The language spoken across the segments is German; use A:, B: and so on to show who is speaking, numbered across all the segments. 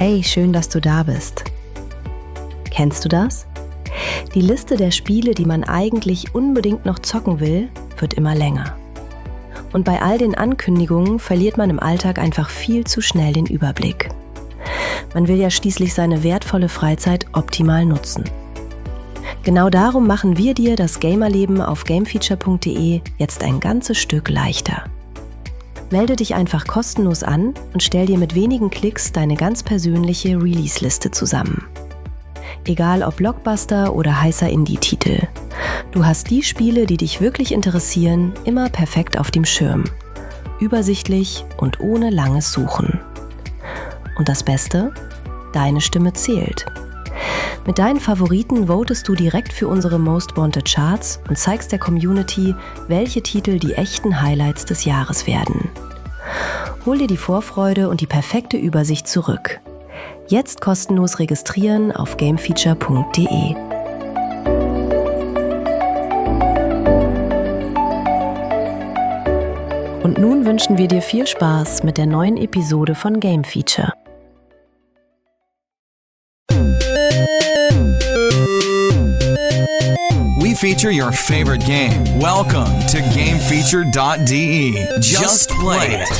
A: Hey, schön, dass du da bist. Kennst du das? Die Liste der Spiele, die man eigentlich unbedingt noch zocken will, wird immer länger. Und bei all den Ankündigungen verliert man im Alltag einfach viel zu schnell den Überblick. Man will ja schließlich seine wertvolle Freizeit optimal nutzen. Genau darum machen wir dir das Gamerleben auf gamefeature.de jetzt ein ganzes Stück leichter. Melde dich einfach kostenlos an und stell dir mit wenigen Klicks deine ganz persönliche Release-Liste zusammen. Egal ob Blockbuster oder heißer Indie-Titel. Du hast die Spiele, die dich wirklich interessieren, immer perfekt auf dem Schirm. Übersichtlich und ohne langes Suchen. Und das Beste? Deine Stimme zählt. Mit deinen Favoriten votest du direkt für unsere Most Wanted Charts und zeigst der Community, welche Titel die echten Highlights des Jahres werden. Hol dir die Vorfreude und die perfekte Übersicht zurück. Jetzt kostenlos registrieren auf gamefeature.de. Und nun wünschen wir dir viel Spaß mit der neuen Episode von Game Feature.
B: We feature your favorite game. Welcome to GameFeature.de. Just play it.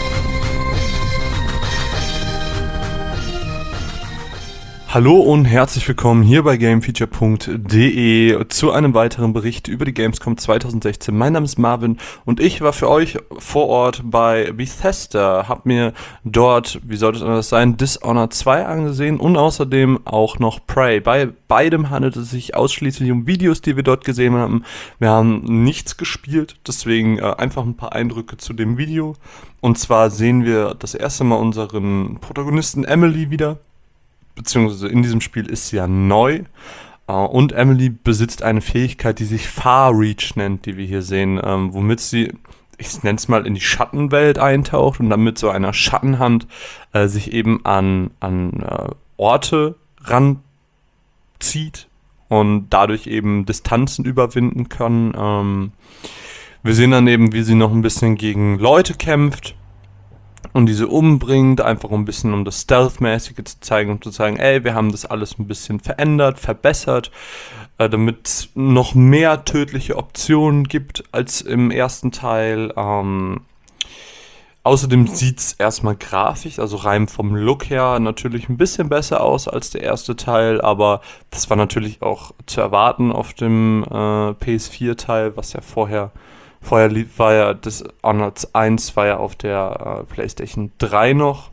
C: Hallo und herzlich willkommen hier bei GameFeature.de zu einem weiteren Bericht über die Gamescom 2016. Mein Name ist Marvin und ich war für euch vor Ort bei Bethesda, hab mir dort, wie sollte es anders sein, Dishonored 2 angesehen und außerdem auch noch Prey. Bei beidem handelt es sich ausschließlich um Videos, die wir dort gesehen haben. Wir haben nichts gespielt, deswegen einfach ein paar Eindrücke zu dem Video. Und zwar sehen wir das erste Mal unseren Protagonisten Emily wieder. Beziehungsweise in diesem Spiel ist sie ja neu und Emily besitzt eine Fähigkeit, die sich Far Reach nennt, die wir hier sehen, womit sie, ich nenne es mal, in die Schattenwelt eintaucht und dann mit so einer Schattenhand sich eben an Orte ranzieht und dadurch eben Distanzen überwinden kann. Wir sehen dann eben, wie sie noch ein bisschen gegen Leute kämpft und diese umbringt, einfach ein bisschen um das Stealth-mäßige zu zeigen, um zu sagen, ey, wir haben das alles ein bisschen verändert, verbessert, damit es noch mehr tödliche Optionen gibt als im ersten Teil. Außerdem sieht es erstmal grafisch, also rein vom Look her, natürlich ein bisschen besser aus als der erste Teil, aber das war natürlich auch zu erwarten auf dem PS4-Teil, was ja vorher war ja Dishonored 1 war ja auf der PlayStation 3 noch.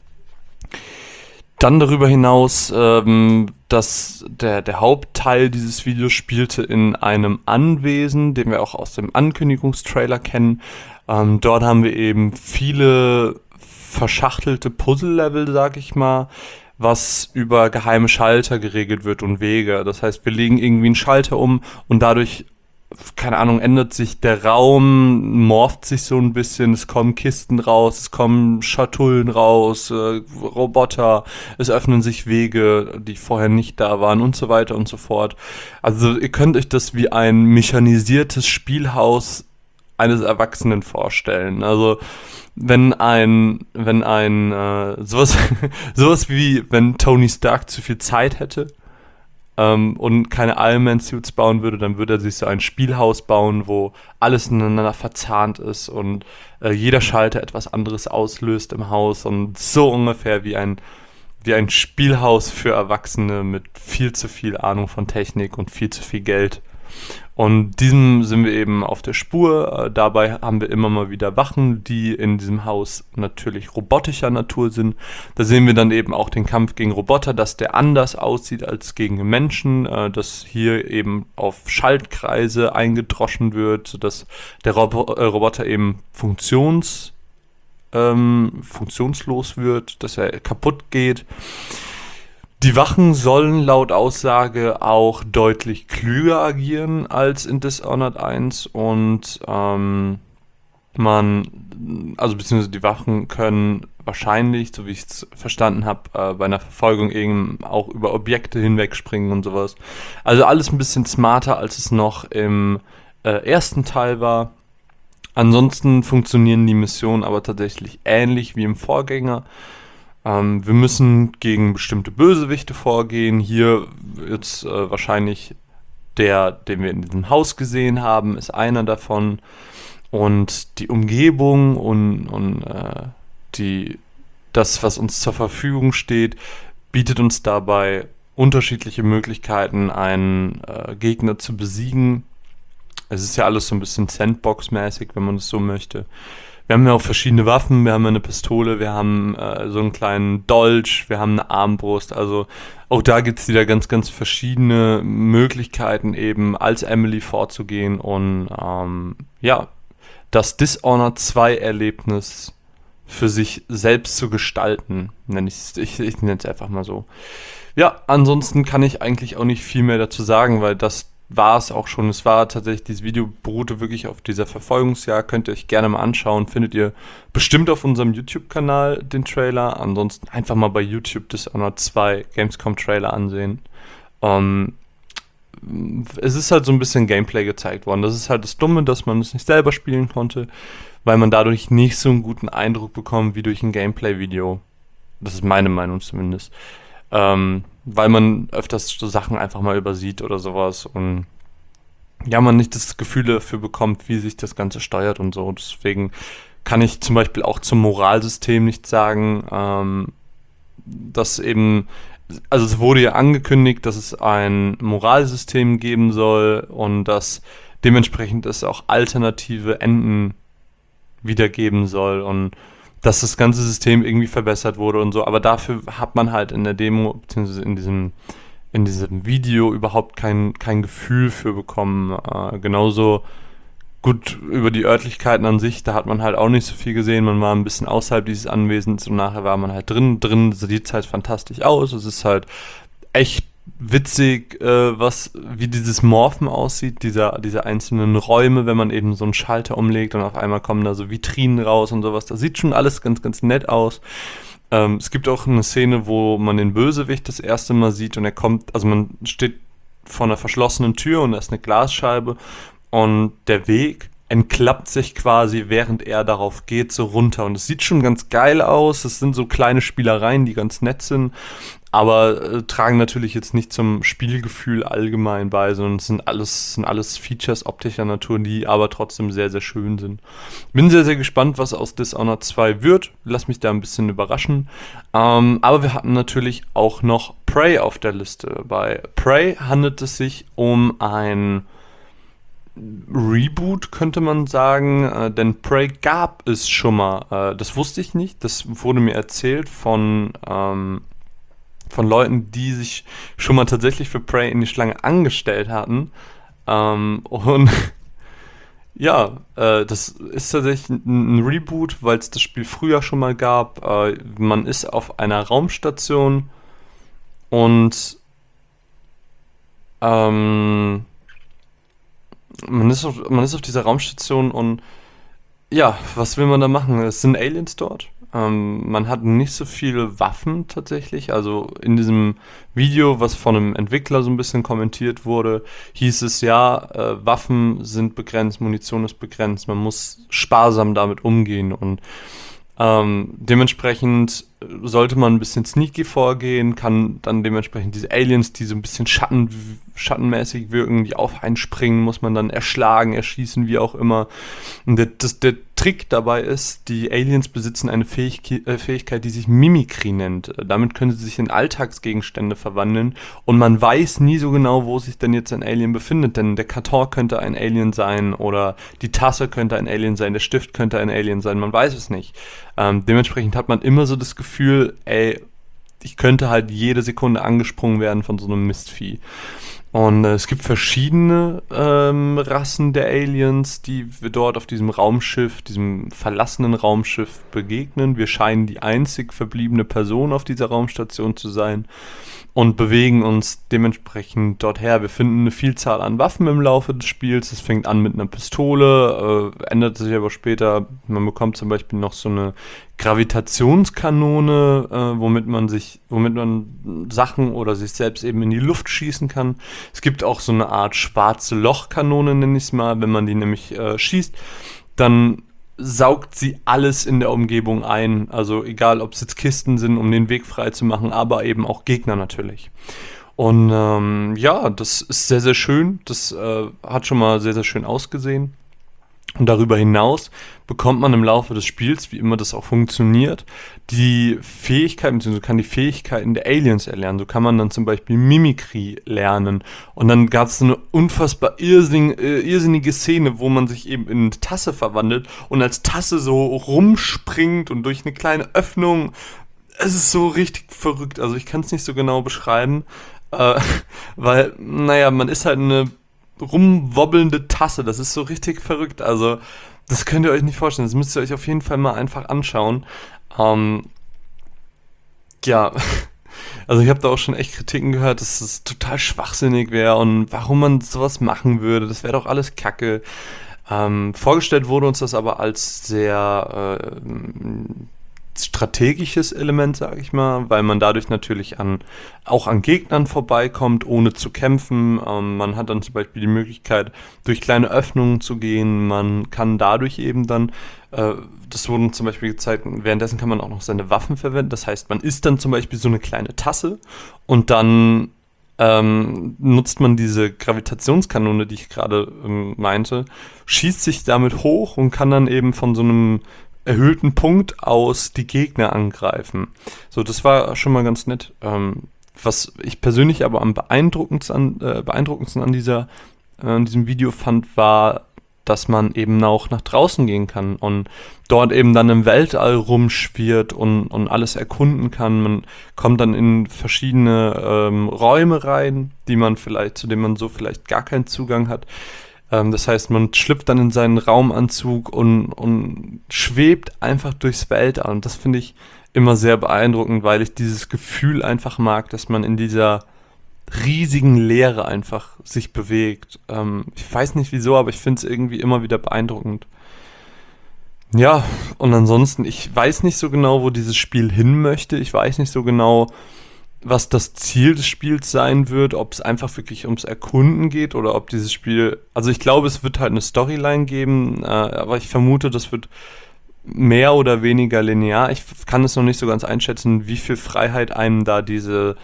C: Dann darüber hinaus, dass der Hauptteil dieses Videos spielte in einem Anwesen, den wir auch aus dem Ankündigungstrailer kennen. Dort haben wir eben viele verschachtelte Puzzle-Level, sag ich mal, was über geheime Schalter geregelt wird und Wege. Das heißt, wir legen irgendwie einen Schalter um und dadurch, keine Ahnung, ändert sich der Raum, morpht sich so ein bisschen, es kommen Kisten raus, es kommen Schatullen raus, Roboter, es öffnen sich Wege, die vorher nicht da waren und so weiter und so fort. Also ihr könnt euch das wie ein mechanisiertes Spielhaus eines Erwachsenen vorstellen. Also wenn sowas wie wenn Tony Stark zu viel Zeit hätte und keine Iron Man Suits bauen würde, dann würde er sich so ein Spielhaus bauen, wo alles ineinander verzahnt ist und jeder Schalter etwas anderes auslöst im Haus und so ungefähr wie ein Spielhaus für Erwachsene mit viel zu viel Ahnung von Technik und viel zu viel Geld. Und diesem sind wir eben auf der Spur. Dabei haben wir immer mal wieder Wachen, die in diesem Haus natürlich robotischer Natur sind. Da sehen wir dann eben auch den Kampf gegen Roboter, dass der anders aussieht als gegen Menschen, dass hier eben auf Schaltkreise eingedroschen wird, sodass der Roboter eben funktionslos wird, dass er kaputt geht. Die Wachen sollen laut Aussage auch deutlich klüger agieren als in Dishonored 1 und beziehungsweise die Wachen können wahrscheinlich, so wie ich es verstanden habe, bei einer Verfolgung eben auch über Objekte hinwegspringen und sowas. Also alles ein bisschen smarter, als es noch im ersten Teil war. Ansonsten funktionieren die Missionen aber tatsächlich ähnlich wie im Vorgänger. Wir müssen gegen bestimmte Bösewichte vorgehen. Hier jetzt wahrscheinlich der, den wir in diesem Haus gesehen haben, ist einer davon. Und die Umgebung und das, was uns zur Verfügung steht, bietet uns dabei unterschiedliche Möglichkeiten, einen Gegner zu besiegen. Es ist ja alles so ein bisschen Sandbox-mäßig, wenn man es so möchte. Wir haben ja auch verschiedene Waffen, wir haben ja eine Pistole, wir haben so einen kleinen Dolch, wir haben eine Armbrust, also auch da gibt es wieder ganz, ganz verschiedene Möglichkeiten eben als Emily vorzugehen und das Dishonored 2 Erlebnis für sich selbst zu gestalten, ich nenne es einfach mal so. Ja, ansonsten kann ich eigentlich auch nicht viel mehr dazu sagen, weil das war es auch schon. Es war tatsächlich, dieses Video beruhte wirklich auf dieser Verfolgungsjagd. Könnt ihr euch gerne mal anschauen. Findet ihr bestimmt auf unserem YouTube-Kanal den Trailer. Ansonsten einfach mal bei YouTube Dishonored 2 Gamescom-Trailer ansehen. Es ist halt so ein bisschen Gameplay gezeigt worden. Das ist halt das Dumme, dass man es nicht selber spielen konnte, weil man dadurch nicht so einen guten Eindruck bekommt wie durch ein Gameplay-Video. Das ist meine Meinung zumindest. Weil man öfters so Sachen einfach mal übersieht oder sowas und ja, man nicht das Gefühl dafür bekommt, wie sich das Ganze steuert und so. Deswegen kann ich zum Beispiel auch zum Moralsystem nicht sagen, dass eben, also es wurde ja angekündigt, dass es ein Moralsystem geben soll und dass dementsprechend es auch alternative Enden wiedergeben soll und dass das ganze System irgendwie verbessert wurde und so, aber dafür hat man halt in der Demo, beziehungsweise in diesem Video überhaupt kein Gefühl für bekommen. Genauso gut über die Örtlichkeiten an sich, da hat man halt auch nicht so viel gesehen, man war ein bisschen außerhalb dieses Anwesens und nachher war man halt drin sieht es halt fantastisch aus, es ist halt echt witzig, wie dieses Morphen aussieht, diese einzelnen Räume, wenn man eben so einen Schalter umlegt und auf einmal kommen da so Vitrinen raus und sowas. Das sieht schon alles ganz, ganz nett aus. Es gibt auch eine Szene, wo man den Bösewicht das erste Mal sieht und er kommt, also man steht vor einer verschlossenen Tür und da ist eine Glasscheibe und der Weg entklappt sich quasi, während er darauf geht, so runter. Und es sieht schon ganz geil aus. Es sind so kleine Spielereien, die ganz nett sind, aber tragen natürlich jetzt nicht zum Spielgefühl allgemein bei, sondern es sind alles Features optischer Natur, die aber trotzdem sehr, sehr schön sind. Bin sehr, sehr gespannt, was aus Dishonored 2 wird. Lass mich da ein bisschen überraschen. Aber wir hatten natürlich auch noch Prey auf der Liste. Bei Prey handelt es sich um ein Reboot, könnte man sagen, denn Prey gab es schon mal, das wusste ich nicht, das wurde mir erzählt von Leuten, die sich schon mal tatsächlich für Prey in die Schlange angestellt hatten, und ja, das ist tatsächlich ein Reboot, weil es das Spiel früher schon mal gab. Man ist auf einer Raumstation und man ist auf dieser Raumstation und ja, was will man da machen? Es sind Aliens dort. Man hat nicht so viele Waffen tatsächlich. Also in diesem Video, was von einem Entwickler so ein bisschen kommentiert wurde, hieß es ja, Waffen sind begrenzt, Munition ist begrenzt. Man muss sparsam damit umgehen und dementsprechend sollte man ein bisschen sneaky vorgehen, kann dann dementsprechend diese Aliens, die so ein bisschen schattenmäßig wirken, die auf einen springen, muss man dann erschlagen, erschießen, wie auch immer. Und der Trick dabei ist, die Aliens besitzen eine Fähigkeit, die sich Mimikry nennt. Damit können sie sich in Alltagsgegenstände verwandeln und man weiß nie so genau, wo sich denn jetzt ein Alien befindet, denn der Karton könnte ein Alien sein oder die Tasse könnte ein Alien sein, der Stift könnte ein Alien sein, man weiß es nicht. Dementsprechend hat man immer so das Gefühl, ich könnte halt jede Sekunde angesprungen werden von so einem Mistvieh. Und es gibt verschiedene Rassen der Aliens, die wir dort auf diesem Raumschiff, diesem verlassenen Raumschiff begegnen. Wir scheinen die einzig verbliebene Person auf dieser Raumstation zu sein und bewegen uns dementsprechend dorthin. Wir finden eine Vielzahl an Waffen im Laufe des Spiels. Es fängt an mit einer Pistole, ändert sich aber später. Man bekommt zum Beispiel noch so eine Gravitationskanone, womit man Sachen oder sich selbst eben in die Luft schießen kann. Es gibt auch so eine Art schwarze Lochkanone, nenne ich es mal. Wenn man die nämlich schießt, dann saugt sie alles in der Umgebung ein. Also egal, ob es jetzt Kisten sind, um den Weg frei zu machen, aber eben auch Gegner natürlich. Und das ist sehr, sehr schön. Das hat schon mal sehr, sehr schön ausgesehen. Und darüber hinaus bekommt man im Laufe des Spiels, wie immer das auch funktioniert, die Fähigkeiten, beziehungsweise kann die Fähigkeiten der Aliens erlernen. So kann man dann zum Beispiel Mimikry lernen. Und dann gab es so eine unfassbar irrsinnige Szene, wo man sich eben in eine Tasse verwandelt und als Tasse so rumspringt und durch eine kleine Öffnung. Es ist so richtig verrückt. Also ich kann es nicht so genau beschreiben, weil, man ist halt eine rumwobbelnde Tasse. Das ist so richtig verrückt. Also, das könnt ihr euch nicht vorstellen. Das müsst ihr euch auf jeden Fall mal einfach anschauen. Also ich habe da auch schon echt Kritiken gehört, dass es total schwachsinnig wäre und warum man sowas machen würde. Das wäre doch alles Kacke. Vorgestellt wurde uns das aber als sehr strategisches Element, sage ich mal, weil man dadurch natürlich auch an Gegnern vorbeikommt, ohne zu kämpfen. Man hat dann zum Beispiel die Möglichkeit, durch kleine Öffnungen zu gehen. Man kann dadurch eben dann, das wurde zum Beispiel gezeigt, währenddessen kann man auch noch seine Waffen verwenden. Das heißt, man isst dann zum Beispiel so eine kleine Tasse und dann nutzt man diese Gravitationskanone, die ich gerade meinte, schießt sich damit hoch und kann dann eben von so einem erhöhten Punkt aus die Gegner angreifen. So, das war schon mal ganz nett. Was ich persönlich aber am beeindruckendsten an diesem Video fand, war, dass man eben auch nach draußen gehen kann und dort eben dann im Weltall rumschwirrt und alles erkunden kann. Man kommt dann in verschiedene Räume rein, zu denen man so vielleicht gar keinen Zugang hat. Das heißt, man schlüpft dann in seinen Raumanzug und schwebt einfach durchs Weltall. Und das finde ich immer sehr beeindruckend, weil ich dieses Gefühl einfach mag, dass man in dieser riesigen Leere einfach sich bewegt. Ich weiß nicht wieso, aber ich finde es irgendwie immer wieder beeindruckend. Ja, und ansonsten, ich weiß nicht so genau, wo dieses Spiel hin möchte. Ich weiß nicht so genau, was das Ziel des Spiels sein wird, ob es einfach wirklich ums Erkunden geht oder ob dieses Spiel, also ich glaube, es wird halt eine Storyline geben, aber ich vermute, das wird mehr oder weniger linear. Ich kann es noch nicht so ganz einschätzen, wie viel Freiheit einem da dieses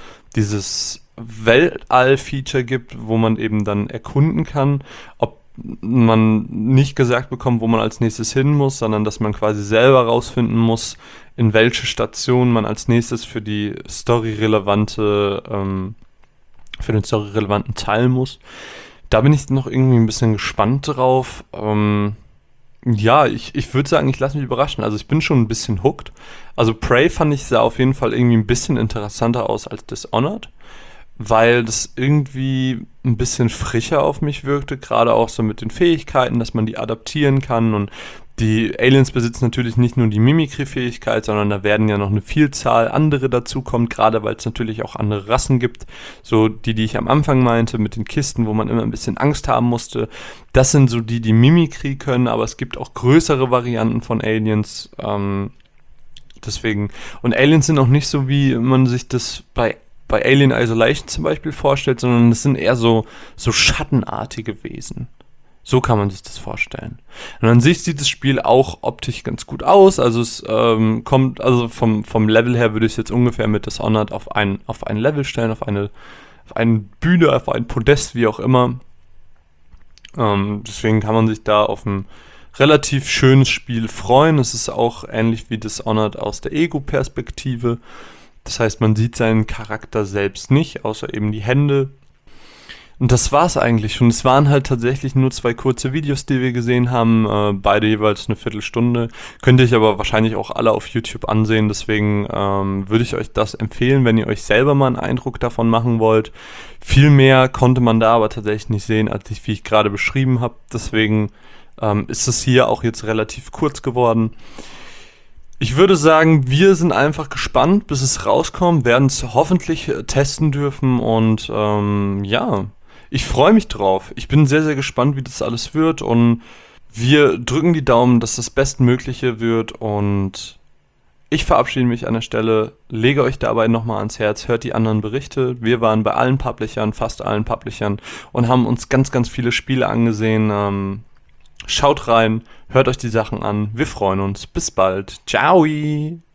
C: Weltall-Feature gibt, wo man eben dann erkunden kann, ob man nicht gesagt bekommt, wo man als nächstes hin muss, sondern dass man quasi selber rausfinden muss, in welche Station man als nächstes für den storyrelevanten Teil muss. Da bin ich noch irgendwie ein bisschen gespannt drauf. Ich würde sagen, ich lasse mich überraschen. Also ich bin schon ein bisschen hooked. Also Prey fand ich sah auf jeden Fall irgendwie ein bisschen interessanter aus als Dishonored, weil das irgendwie ein bisschen frischer auf mich wirkte, gerade auch so mit den Fähigkeiten, dass man die adaptieren kann und die Aliens besitzen natürlich nicht nur die Mimikry-Fähigkeit, sondern da werden ja noch eine Vielzahl andere dazukommen, gerade weil es natürlich auch andere Rassen gibt, so die ich am Anfang meinte, mit den Kisten, wo man immer ein bisschen Angst haben musste. Das sind so die Mimikry können, aber es gibt auch größere Varianten von Aliens, deswegen, und Aliens sind auch nicht so, wie man sich das bei Alien Isolation zum Beispiel vorstellt, sondern es sind eher so schattenartige Wesen. So kann man sich das vorstellen. Und an sich sieht das Spiel auch optisch ganz gut aus. Also es kommt, also vom Level her würde ich es jetzt ungefähr mit Dishonored auf ein Level stellen, auf eine Bühne, auf ein Podest, wie auch immer. Deswegen kann man sich da auf ein relativ schönes Spiel freuen. Es ist auch ähnlich wie Dishonored aus der Ego-Perspektive. Das heißt, man sieht seinen Charakter selbst nicht, außer eben die Hände. Und das war's eigentlich schon. Es waren halt tatsächlich nur 2 kurze Videos, die wir gesehen haben, beide jeweils eine Viertelstunde. Könnt ihr euch aber wahrscheinlich auch alle auf YouTube ansehen, deswegen würde ich euch das empfehlen, wenn ihr euch selber mal einen Eindruck davon machen wollt. Viel mehr konnte man da aber tatsächlich nicht sehen, wie ich gerade beschrieben habe. Deswegen ist es hier auch jetzt relativ kurz geworden. Ich würde sagen, wir sind einfach gespannt, bis es rauskommt, werden es hoffentlich testen dürfen und ich freue mich drauf. Ich bin sehr, sehr gespannt, wie das alles wird und wir drücken die Daumen, dass das Bestmögliche wird und ich verabschiede mich an der Stelle, lege euch dabei nochmal ans Herz, hört die anderen Berichte. Wir waren bei allen Publishern, fast allen Publishern und haben uns ganz, ganz viele Spiele angesehen. Schaut rein, hört euch die Sachen an. Wir freuen uns. Bis bald. Ciao.